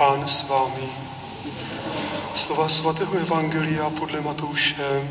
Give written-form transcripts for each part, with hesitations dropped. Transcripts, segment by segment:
Pán s vámi. Slova svatého Evangelia podle Matouše.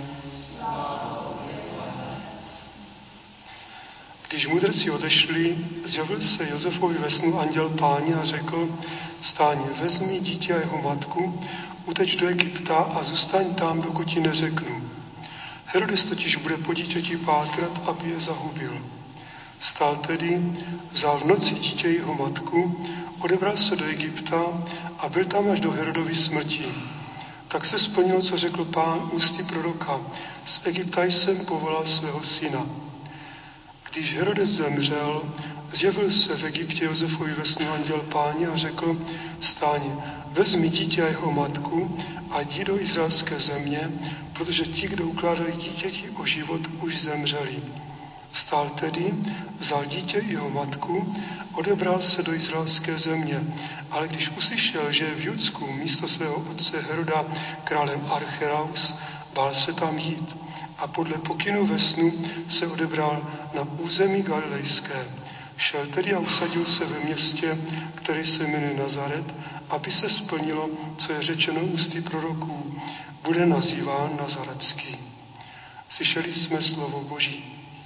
Když mudrci odešli, zjevil se Josefovi ve snu anděl Páně a řekl: Vstaň, vezmi dítě a jeho matku, uteč do Egypta a zůstaň tam, dokud ti neřeknu. Herodes totiž bude po dítěti pátrat, aby je zahubil. Vstal tedy, vzal v noci dítě jeho matku, odebral se do Egypta a byl tam až do Herodovy smrti. Tak se splnilo, co řekl Pán ústy proroka: z Egypta jsem povolal svého syna. Když Herodes zemřel, zjevil se v Egyptě Josefovi ve snu anděl Páně a řekl: Vstaň, vezmi dítě a jeho matku a jdi do izraelské země, protože ti, kdo ukládali dítěti o život, už zemřeli. Vstal tedy, vzal dítě i jeho matku, odebral se do izraelské země, ale když uslyšel, že je v Judsku místo svého otce Heroda králem Archelaus, bál se tam jít a podle pokynu ve snu se odebral na území galilejské. Šel tedy a usadil se ve městě, které se jmenuje Nazaret, aby se splnilo, co je řečeno ústy proroků: bude nazýván Nazaretský. Slyšeli jsme slovo Boží.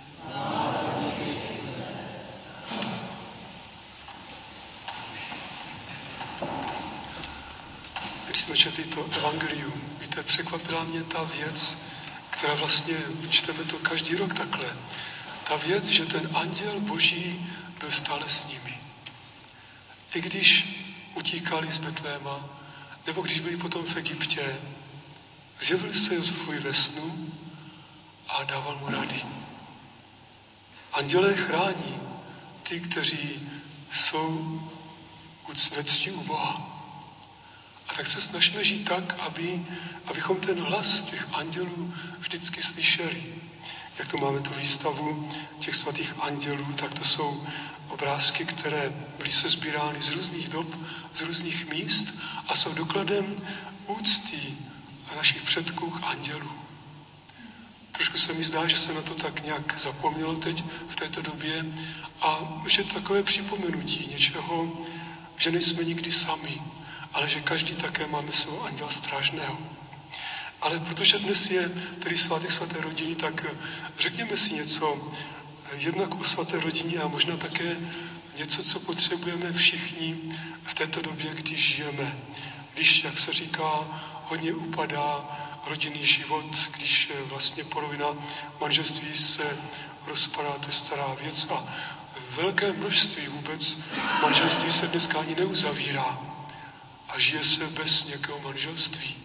Když jsme četli to evangelium, víte, překvapila mě ta věc, která vlastně čteme to každý rok takhle. Ta věc, že ten anděl Boží byl stále s nimi. I když utíkali z Betléma, nebo když byli potom v Egyptě, zjevil se Josefovi ve snu a dával mu rady. Andělé chrání ty, kteří jsou ve cti u Boha. A tak se snažíme žít tak, abychom ten hlas těch andělů vždycky slyšeli. Jak tu máme tu výstavu těch svatých andělů, tak to jsou obrázky, které byly sesbírány z různých dob, z různých míst a jsou dokladem úcty našich předků k andělů. Trošku se mi zdá, že se na to tak nějak zapomnělo teď v této době a že to takové připomenutí něčeho, že nejsme nikdy sami, ale že každý také máme svého anděla strážného. Ale protože dnes je tedy svátek svaté rodiny, tak řekněme si něco jednak o svaté rodině a možná také něco, co potřebujeme všichni v této době, když žijeme. Když, jak se říká, hodně upadá rodinný život, když vlastně polovina manželství se rozpadá, to je stará věc a velké množství vůbec manželství se dneska ani neuzavírá a žije se bez nějakého manželství.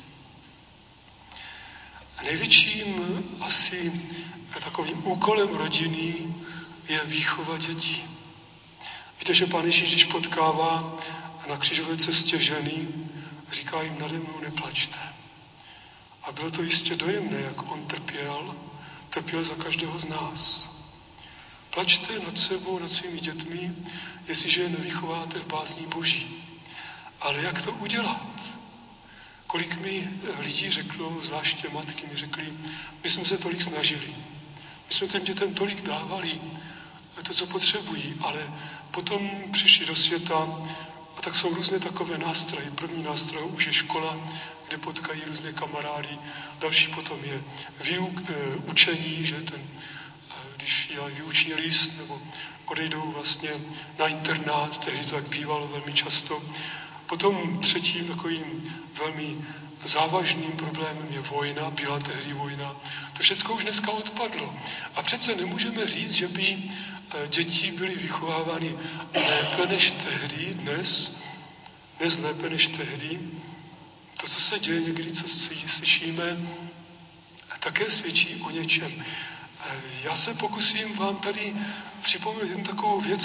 Největším asi takovým úkolem rodiny je výchova dětí. Víte, že Pán Ježíš, když potkává na křížové cestě ženy, říká jim: nade mnou neplačte. A bylo to jistě dojemné, jak on trpěl za každého z nás. Plačte nad sebou, nad svými dětmi, jestliže je nevychováte v bázní Boží. Ale jak to udělat? Kolik mi lidí řeklo, zvláště matky mi řekly: my jsme se tolik snažili. My jsme těm dětem tolik dávali to, co potřebují, ale potom přišli do světa a tak jsou různé takové nástroje. První nástroj už je škola, kde potkají různé kamarády. Další potom je učení, že když dělají výuční list, nebo odejdou vlastně na internát, tehdy to tak bývalo velmi často. Potom třetím takovým velmi závažným problémem je vojna, byla tehdy vojna. To všechno už dneska odpadlo. A přece nemůžeme říct, že by děti byly vychovávány lépe než tehdy, dnes lépe než tehdy. To, co se děje někdy, co slyšíme, také svědčí o něčem. Já se pokusím vám tady připomenout jednu takovou věc,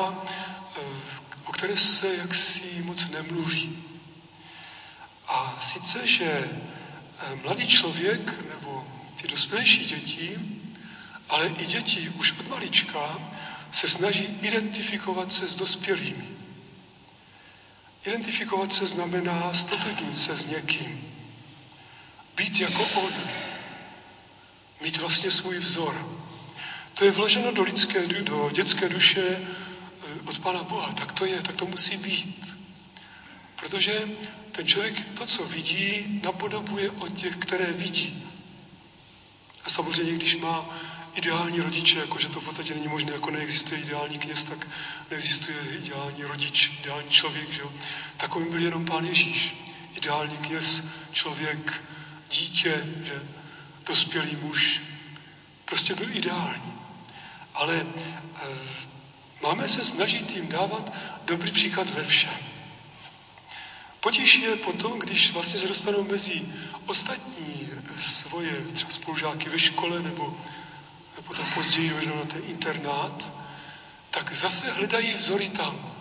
o které se jaksi moc nemluví. A sice, že mladý člověk nebo ty dospělejší děti, ale i děti už od malička se snaží identifikovat se s dospělými. Identifikovat se znamená ztotožnit se s někým. Být jako on. Mít vlastně svůj vzor. To je vloženo do dětské duše od Pána Boha. Tak to je, tak to musí být. Protože ten člověk to, co vidí, napodobuje od těch, které vidí. A samozřejmě, když má ideální rodiče, jakože to v podstatě není možné, jako neexistuje ideální kněz, tak neexistuje ideální rodič, ideální člověk, že jo? Takovým byl jenom Pán Ježíš. Ideální kněz, člověk, dítě, že dospělý muž, prostě byl ideální. Ale máme se snažit jim dávat dobrý příklad ve všem. Potíž je potom, když vlastně se dostanou mezi ostatní svoje třeba spolužáky ve škole nebo potom později možná na ten internát, tak zase hledají vzory tam.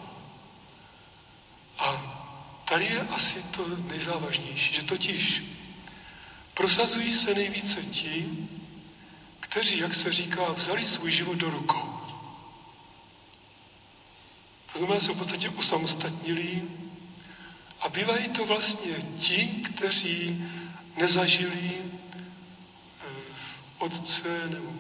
A tady je asi to nejzávažnější, že totiž prosazují se nejvíce ti, kteří, jak se říká, vzali svůj život do rukou. To znamená, jsou v podstatě osamostatnilí a bývají to vlastně ti, kteří nezažili otce nebo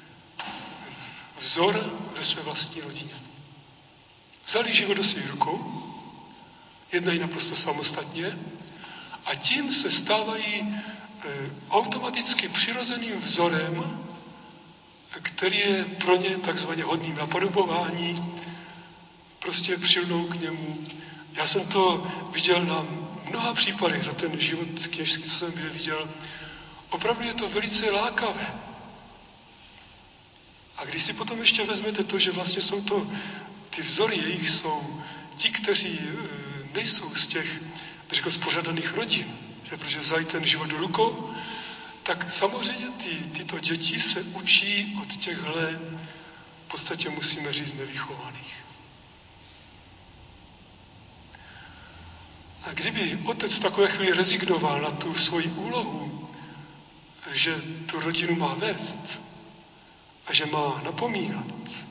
vzor ve své vlastní rodině. Vzali život do svých rukou, jednají naprosto samostatně a tím se stávají automaticky přirozeným vzorem, který je pro ně takzvaně hodným napodobování, prostě přilnou k němu. Já jsem to viděl na mnoha případech za ten život kněžský, co jsem viděl. Opravdu je to velice lákavé. A když si potom ještě vezmete to, že vlastně jsou to, ty vzory jejich jsou ti, kteří nejsou z těch, řekl, spořádaných rodin, že protože vzali ten život do rukou, tak samozřejmě tyto děti se učí od těchto, v podstatě musíme říct, nevychovaných. A kdyby otec v takové chvíli rezignoval na tu svoji úlohu, že tu rodinu má vést a že má napomínat,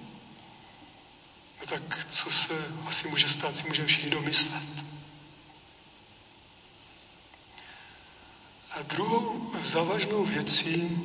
no tak co se asi může stát, si můžeme všichni domyslet. A druhou závažnou věcí,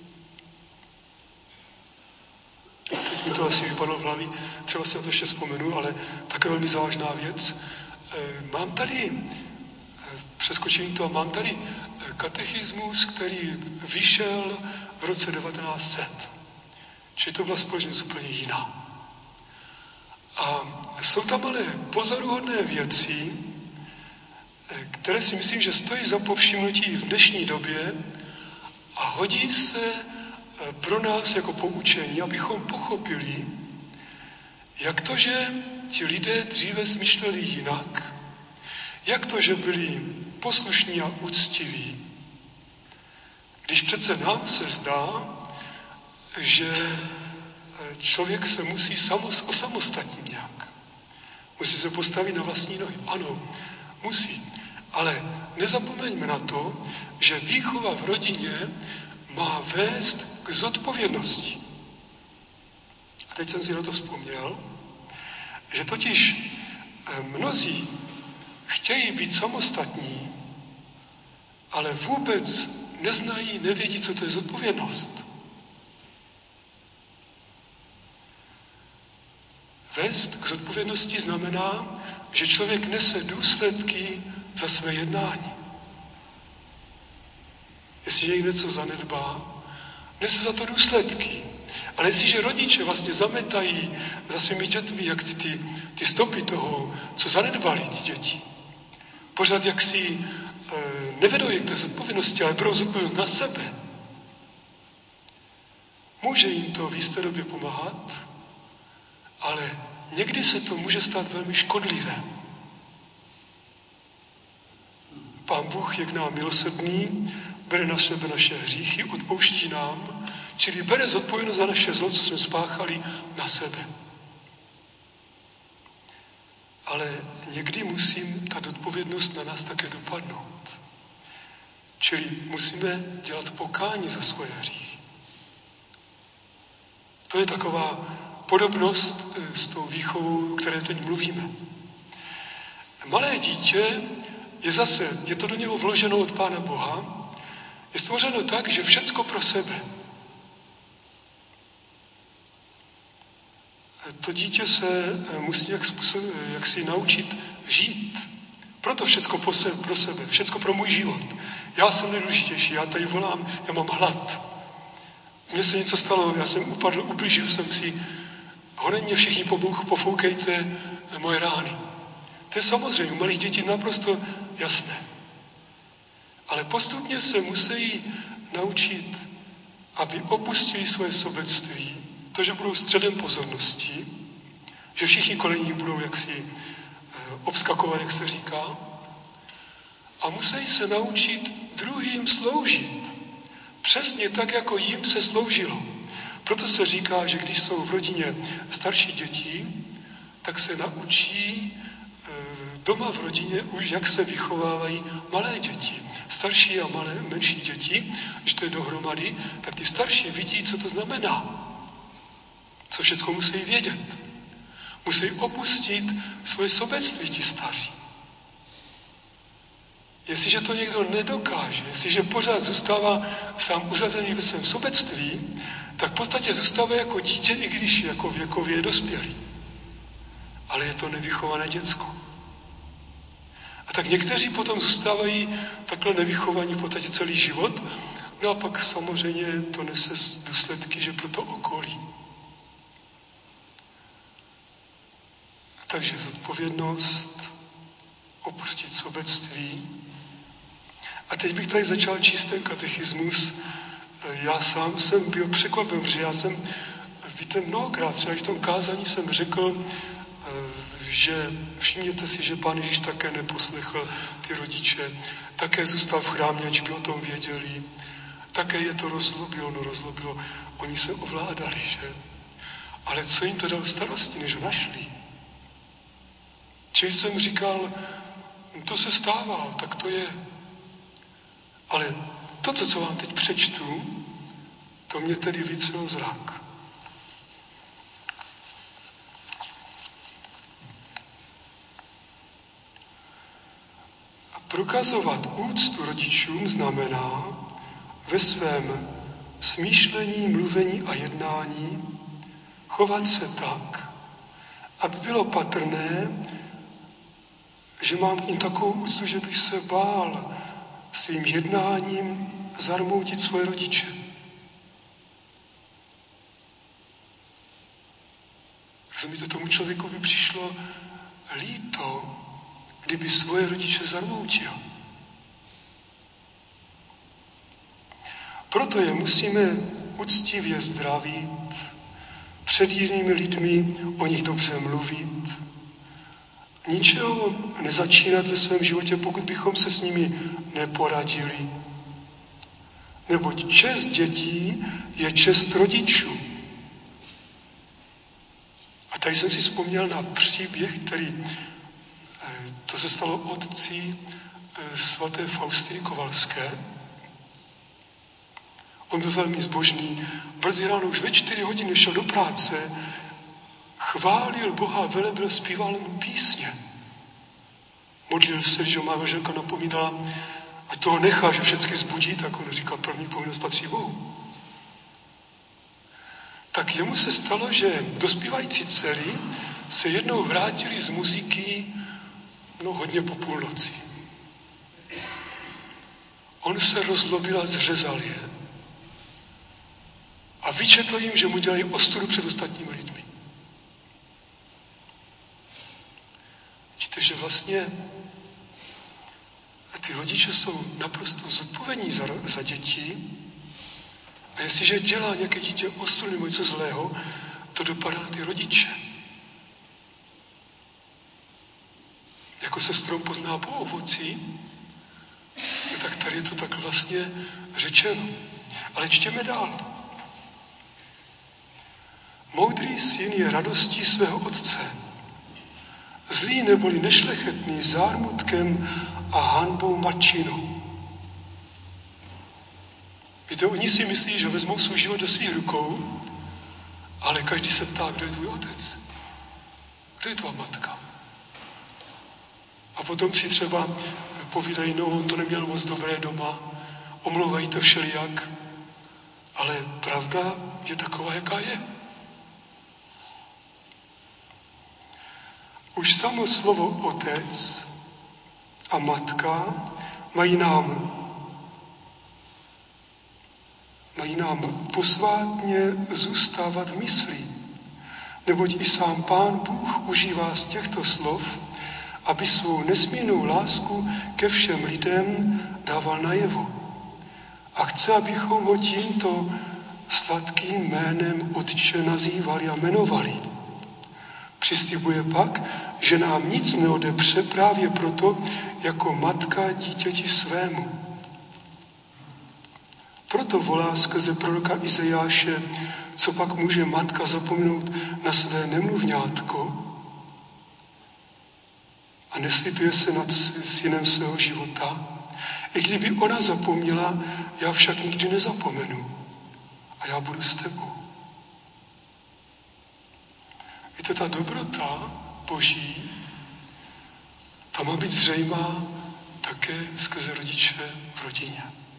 teď mi to asi vypadlo v hlavě, třeba si na to ještě vzpomenu, ale také velmi závažná věc. Mám tady, přeskočím to, mám tady katechismus, který vyšel v roce 1900. Čili to byla společnost úplně jiná. A jsou tam ale pozoruhodné věci, které si myslím, že stojí za povšimnutí v dnešní době a hodí se pro nás jako poučení, abychom pochopili, jak to, že ti lidé dříve smýšleli jinak, jak to, že byli poslušní a úctiví, když přece nám se zdá, že člověk se musí osamostatnit nějak. Musí se postavit na vlastní nohy. Ano, musí. Ale nezapomeňme na to, že výchova v rodině má vést k zodpovědnosti. A teď jsem si na to vzpomněl, že totiž mnozí chtějí být samostatní, ale vůbec neznají, nevědí, co to je zodpovědnost. Vést k zodpovědnosti znamená, že člověk nese důsledky za své jednání. Jestliže něco zanedbá, nese za to důsledky. Ale jestliže rodiče vlastně zametají za svými dětmi, jak ty stopy toho, co zanedbali ty děti, pořád jak si nevedou je k té zodpovědnosti, ale berou zodpovědnost na sebe, může jim to v jisté době pomáhat, ale někdy se to může stát velmi škodlivé. Pán Bůh je k nám milosrdný, bere na sebe naše hříchy, odpouští nám, čili bere zodpovědnost za naše zlo, co jsme spáchali, na sebe. Ale někdy musí ta odpovědnost na nás také dopadnout. Čili musíme dělat pokání za svoje hříchy. To je taková podobnost s tou výchovou, o které teď mluvíme. Malé dítě je to do něho vloženo od Pána Boha, je stvořeno tak, že všecko pro sebe. To dítě se musí jak si naučit žít Proto všecko pro sebe, všecko pro můj život. Já jsem nejdůležitější, já tady volám, já mám hlad. Mně se něco stalo, já jsem upadl, ublížil jsem si, honem mě všichni pofoukejte moje rány. To je samozřejmě u malých dětí naprosto jasné. Ale postupně se musí naučit, aby opustili svoje sobectví, to, že budou středem pozornosti, že všichni kolem nich budou jaksi obskakovat, jak se říká, a musí se naučit druhým sloužit. Přesně tak, jako jim se sloužilo. Proto se říká, že když jsou v rodině starší děti, tak se naučí doma v rodině už, jak se vychovávají malé děti. Starší a menší děti, když to je dohromady, tak ty starší vidí, co to znamená. Co všechno musí vědět. Musí opustit svoje sobectví, ti staří. Jestliže to někdo nedokáže, jestliže pořád zůstává sám uzavřený ve svém sobectví, tak v podstatě zůstává jako dítě, i když jako věkově je dospělý. Ale je to nevychované děcko. A tak někteří potom zůstávají takhle nevychovaní v podstatě celý život, no a pak samozřejmě to nese důsledky, že pro to okolí. Takže zodpovědnost, opustit sobectví. A teď bych tady začal číst ten katechismus. Já sám jsem byl překvapen, protože já jsem, víte, mnohokrát, třeba v tom kázání jsem řekl, že všimněte si, že Pán Ježíš také neposlechl ty rodiče, také zůstal v chrámě, ať by o tom věděli, také je to rozlobilo, oni se ovládali, že? Ale co jim to dalo starosti, než ho našli? Čili jsem říkal, to se stává, tak to je. Ale to, co vám teď přečtu, to mě tedy vytřelo zrak. A prokazovat úctu rodičům znamená ve svém smýšlení, mluvení a jednání chovat se tak, aby bylo patrné, že mám k ním takovou úctu, že bych se bál svým jednáním zarmoutit svoje rodiče. Rozumíte, tomu člověku by přišlo líto, kdyby svoje rodiče zarmoutil. Proto je musíme uctivě zdravit, před jinými lidmi o nich dobře mluvit, ničeho nezačínat ve svém životě, pokud bychom se s nimi neporadili. Neboť čest dětí je čest rodičů. A tady jsem si vzpomněl na příběh, to se stalo otci svaté Faustiny Kovalské. On byl velmi zbožný. Brzy ráno už ve 4 hodiny šel do práce, chválil Boha, velebil, zpíval mu písně. Modlil se, když ho má manželka napomínala, ať toho nechá, že všechny zbudí, tak on říkal, první povinnost patří Bohu. Tak jemu se stalo, že dospívající dcery se jednou vrátili z muziky hodně po půlnoci. On se rozlobil a zřezal je. A vyčetl jim, že mu dělají ostudu před ostatními lidmi. Víte, že vlastně ty rodiče jsou naprosto zodpovědní za děti a jestliže dělá nějaké dítě ostudu nebo něco zlého, to dopadá na ty rodiče. Jako se strom pozná po ovoci, tak tady je to tak vlastně řečeno. Ale čtěme dál. Moudrý syn je radostí svého otce. Zlý neboli nešlechetný zármutkem a hanbou matčinou. Víte, oni si myslí, že vezmou svůj život do svých rukou, ale každý se ptá, kdo je tvůj otec? Kdo je tvá matka? A potom si třeba povídají, no, on to neměl moc dobré doma, omlouvají to všelijak, ale pravda je taková, jaká je. Už samo slovo otec a matka mají nám posvátně zůstávat v mysli, neboť i sám Pán Bůh užívá z těchto slov, aby svou nesmírnou lásku ke všem lidem dával najevo. A chce, abychom ho tímto sladkým jménem Otče nazývali a jmenovali. Přislibuje pak, že nám nic neodepře právě proto, jako matka dítěti svému. Proto volá skrze proroka Izajáše, co pak může matka zapomenout na své nemluvňátko a neslituje se nad synem svého života. I kdyby ona zapomněla, já však nikdy nezapomenu a já budu s tebou. Víte, ta dobrota Boží, ta má být zřejmá také skrze rodiče v rodině.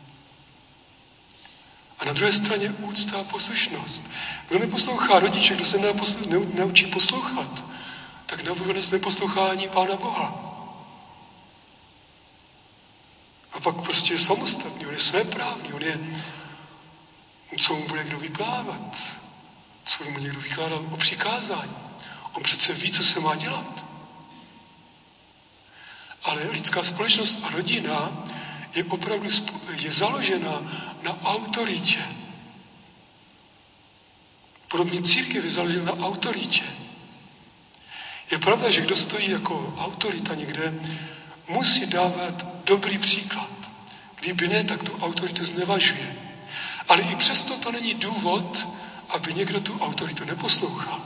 A na druhé straně úcta a poslušnost. Kdo neposlouchá rodiče, kdo se naučí poslouchat, tak nakonec neposlouchá ani Pána Boha. A pak prostě je samostatný, on je svéprávný, on je, co mu bude kdo vyplávat, co mu někdo vykládá o přikázání. On přece ví, co se má dělat. Ale lidská společnost a rodina je opravdu založena na autoritě. Podobně církev je založena na autoritě. Je pravda, že kdo stojí jako autorita někde, musí dávat dobrý příklad. Kdyby ne, tak tu autoritu znevažuje. Ale i přesto to není důvod, aby někdo tu autoritu neposlouchal.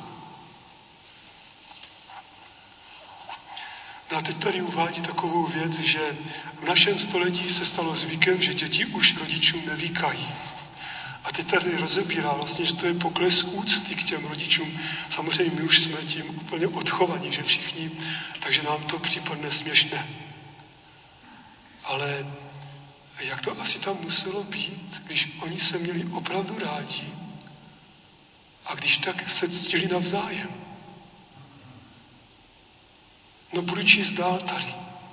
No a teď tady uvádí takovou věc, že v našem století se stalo zvykem, že děti už rodičům nevykají. A teď tady rozebírá vlastně, že to je pokles úcty k těm rodičům. Samozřejmě my už jsme tím úplně odchovaní, že všichni, takže nám to připadne směšné. Ale jak to asi tam muselo být, když oni se měli opravdu rádi a když tak se ctili navzájem. No budu číst dál tady.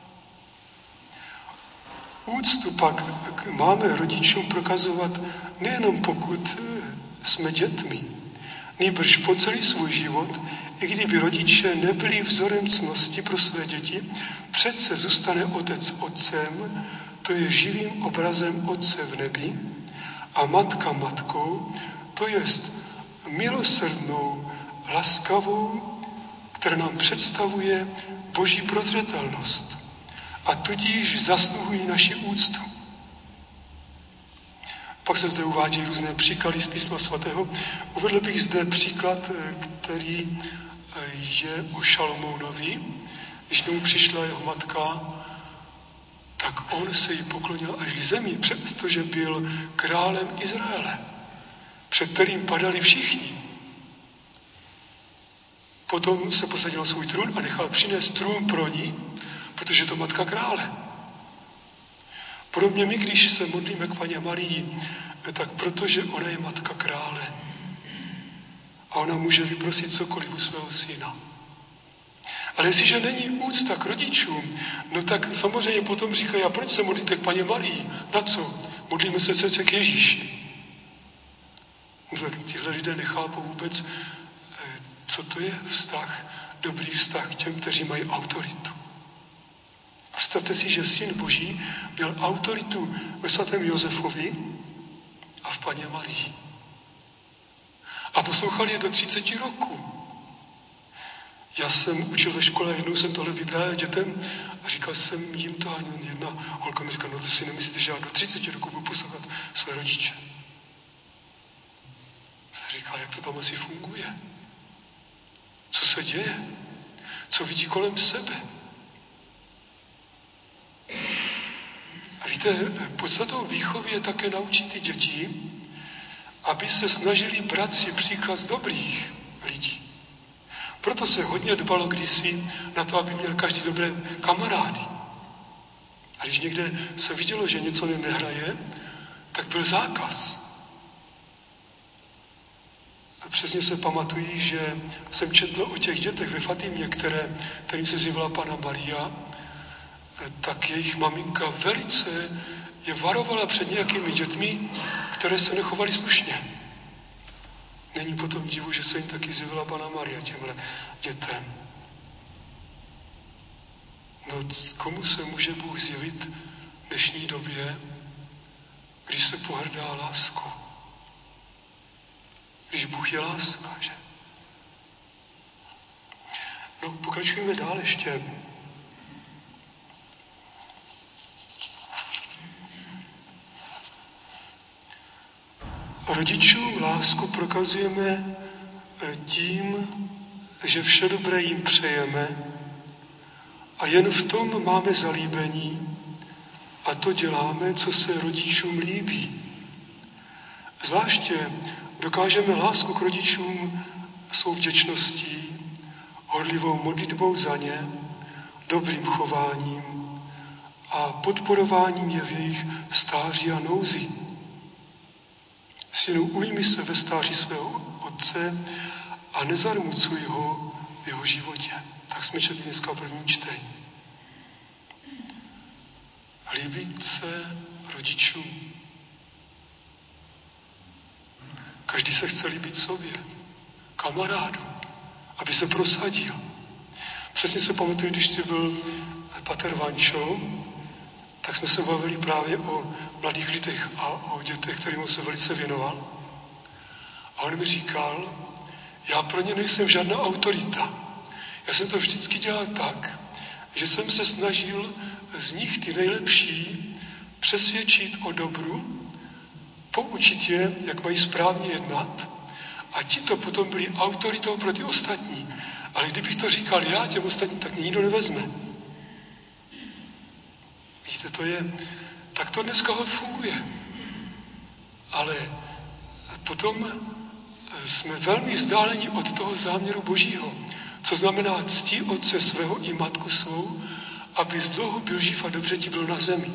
Úctu pak máme rodičům prokazovat nejenom pokud jsme dětmi, nýbrž po celý svůj život, i kdyby rodiče nebyli vzorem ctnosti pro své děti, přece zůstane otec otcem, to je živým obrazem Otce v nebi, a matka matkou, to jest milosrdnou, laskavou, která nám představuje Boží prozřetelnost a tudíž zasluhují naši úctu. Pak se zde uvádí různé příklady z Písma svatého. Uvedl bych zde příklad, který je o Šalomounovi. Když mu přišla jeho matka, tak on se jí poklonil až k zemi, přestože byl králem Izraele, před kterým padali všichni. Potom se posadil na svůj trůn a nechal přinést trůn pro ní, protože to matka krále. Podobně my, když se modlíme k Paně Marii, tak protože ona je matka krále. A ona může vyprosit cokoliv u svého syna. Ale jestliže není úcta k rodičům, no tak samozřejmě potom říkají, a proč se modlíte k Paně Marii? Na co? Modlíme se přece k Ježíši. No tak tihle lidé nechápou vůbec, co to je vztah, dobrý vztah k těm, kteří mají autoritu. Představte si, že Syn Boží měl autoritu ve svatém Josefovi a v Paně Marii. A poslouchali je do 30 roků. Já jsem učil ve škole, jednou jsem tohle vyprávěl dětem a říkal jsem jim to a jedna holka mi říkala, no to si nemyslíte, že já do 30 roků budu poslouchat své rodiče. Jsem říkal, jak to tam asi funguje? Co se děje? Co vidí kolem sebe? A víte, podstatou výchovy je také naučit ty děti, aby se snažili brát si příklad z dobrých lidí. Proto se hodně dbalo kdysi na to, aby měl každý dobré kamarády. A když někde se vidělo, že něco nehraje, tak byl zákaz. A přesně se pamatují, že jsem četl o těch dětech ve Fatimě, kterým se zjevila Panna Maria, tak jejich maminka velice je varovala před nějakými dětmi, které se nechovaly slušně. Není potom divu, že se jim taky zjevila Panna Maria těmhle dětem. No, komu se může Bůh zjevit v dnešní době, když se pohrdá lásku? Když Bůh je láska, že? No, pokračujeme dál ještě. Rodičům lásku prokazujeme tím, že vše dobré jim přejeme a jen v tom máme zalíbení a to děláme, co se rodičům líbí. Zvláště dokážeme lásku k rodičům svou vděčností, horlivou modlitbou za ně, dobrým chováním a podporováním je v jejich stáří a nouzi. Synu, ujmi se ve stáří svého otce a nezarmucuj ho v jeho životě. Tak jsme četli dneska první čtení. Líbit se rodičům. Každý se chce líbit sobě, kamarádu, aby se prosadil. Přesně se pamatuju, když tu byl pater Vančo, tak jsme se bavili právě o mladých lidech a o dětech, kterým se velice věnoval. A on mi říkal, já pro ně nejsem žádná autorita. Já jsem to vždycky dělal tak, že jsem se snažil z nich ty nejlepší přesvědčit o dobru, poučit je, jak mají správně jednat, a ti to potom byli autoritou pro ty ostatní. Ale kdybych to říkal já těm ostatním, tak mě nikdo nevezme. Vidíte, to je, tak to dneska funguje. Ale potom jsme velmi vzdáleni od toho záměru Božího, co znamená cti otce svého i matku svou, aby z dlouho byl živ a dobře ti byl na zemi.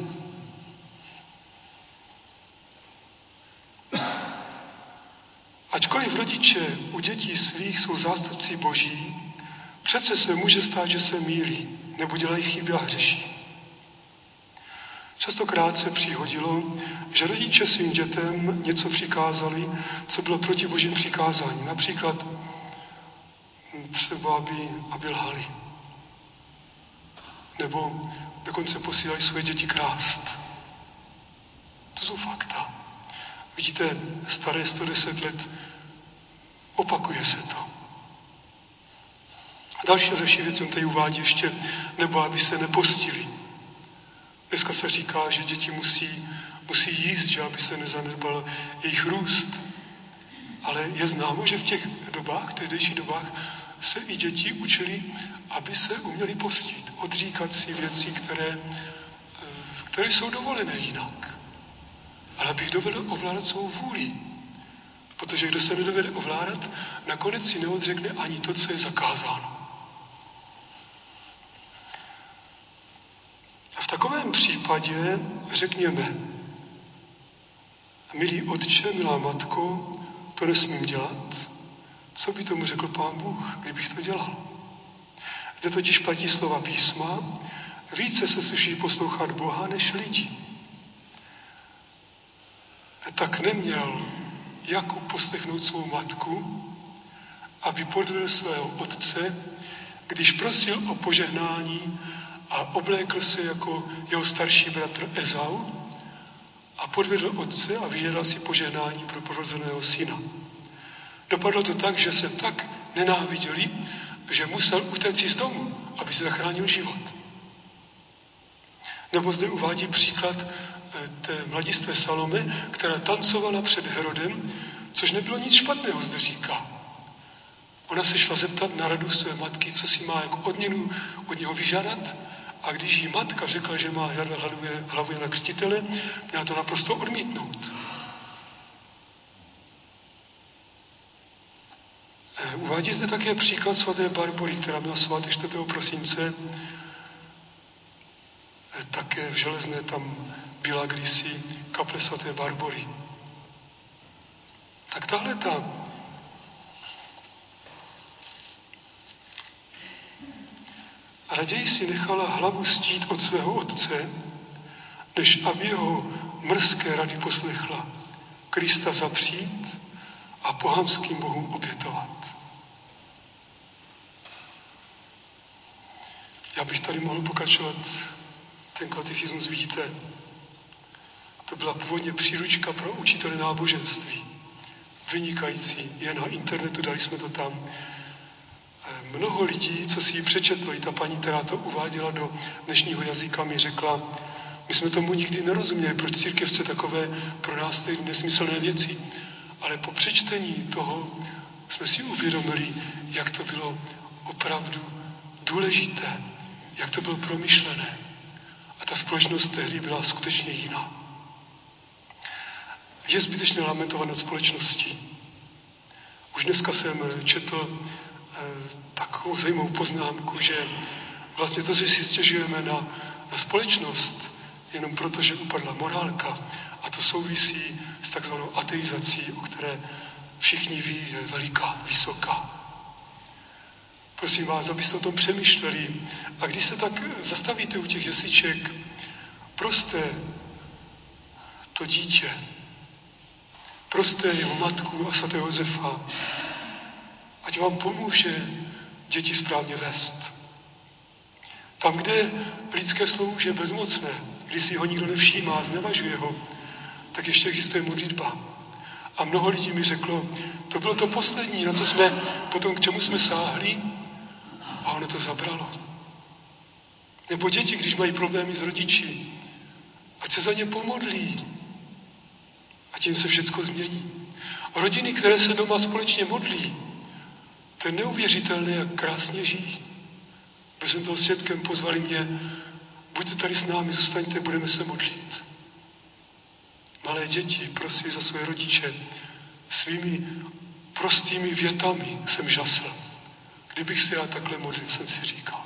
Ačkoliv rodiče u dětí svých jsou zástupci Boží, přece se může stát, že se mýlí, nebo dělají chyby a hřeší. Častokrát se přihodilo, že rodiče svým dětem něco přikázali, co bylo proti Božím přikázání. Například třeba, aby lhali. Nebo dokonce posílali svoje děti krást. To jsou fakta. Vidíte, staré 110 let, opakuje se to. A další věc, on tady uvádí ještě, nebo aby se nepostili. Dneska se říká, že děti musí jíst, že aby se nezanedbal jejich růst. Ale je známo, že v těch dobách, v tehdejších dobách, se i děti učili, aby se uměli postit, odříkat si věci, které jsou dovolené jinak. Ale abych dovedl ovládat svou vůli. Protože kdo se nedovede ovládat, nakonec si neodřekne ani to, co je zakázáno. A v takovém případě řekněme, milý otče, milá matko, to nesmím dělat. Co by tomu řekl Pán Bůh, kdybych to dělal? Zde totiž platí slova písma, více se sluší poslouchat Boha než lidi. Tak neměl Jakub poslechnout svou matku, aby podvedl svého otce, když prosil o požehnání a oblékl se jako jeho starší bratr Ezau a podvedl otce a vyžádal si požehnání pro porozeného syna. Dopadlo to tak, že se tak nenáviděli, že musel utéct z domu, aby se zachránil život. Nebo zde uvádí příklad té mladistvé Salome, která tancovala před Herodem, což nebylo nic špatného, zde říká. Ona se šla zeptat na radu své matky, co si má jako odměnu od něho vyžádat, a když jí matka řekla, že má žádat hlavu Jana Křtitele, měla to naprosto odmítnout. Uvádí zde také příklad svaté Barbory, která měla svátek 4. prosince. Také v Železné tam byla kdysi kaple svaté Barbory. Tak tahle raději si nechala hlavu stít od svého otce, než aby jeho mrzké rady poslechla, Krista zapřít a pohanským bohům obětovat. Já bych tady mohl pokračovat, ten katechismus vidíte, to byla původně příručka pro učitele náboženství. Vynikající, je na internetu, dali jsme to tam. Mnoho lidí, co si ji přečetlo, i ta paní, která to uváděla do dnešního jazyka, mi řekla, my jsme tomu nikdy nerozuměli, proč církev chce takové pro nás ty nesmyslné věci. Ale po přečtení toho jsme si uvědomili, jak to bylo opravdu důležité, jak to bylo promyšlené. A ta společnost tehdy byla skutečně jiná. Je zbytečné lamentovat nad společností. Už dneska jsem četl takovou zajímavou poznámku, že vlastně to, že si stěžujeme na společnost, jenom proto, že upadla morálka, a to souvisí s takzvanou ateizací, o které všichni ví, je veliká, vysoká. Prosím vás, abyste o tom přemýšleli. A když se tak zastavíte u těch jesliček, proste to dítě, proste jeho matku a svatého Josefa, ať vám pomůže děti správně vést. Tam, kde lidské slovo už je bezmocné, když si ho nikdo nevšímá a znevažuje ho, tak ještě existuje modlitba. A mnoho lidí mi řeklo, to bylo to poslední, na co jsme, potom k čemu jsme sáhli, a ono to zabralo. Nebo děti, když mají problémy s rodiči, ať se za ně pomodlí. A tím se všecko změní. A rodiny, které se doma společně modlí, to je neuvěřitelné, jak krásně žijí. Byl jsem toho svědkem, pozvali mě, buďte tady s námi, zůstaňte, budeme se modlit. Malé děti prosí za své rodiče, svými prostými větami jsem žasl. Kdybych se já takhle modlil, jsem si říkal.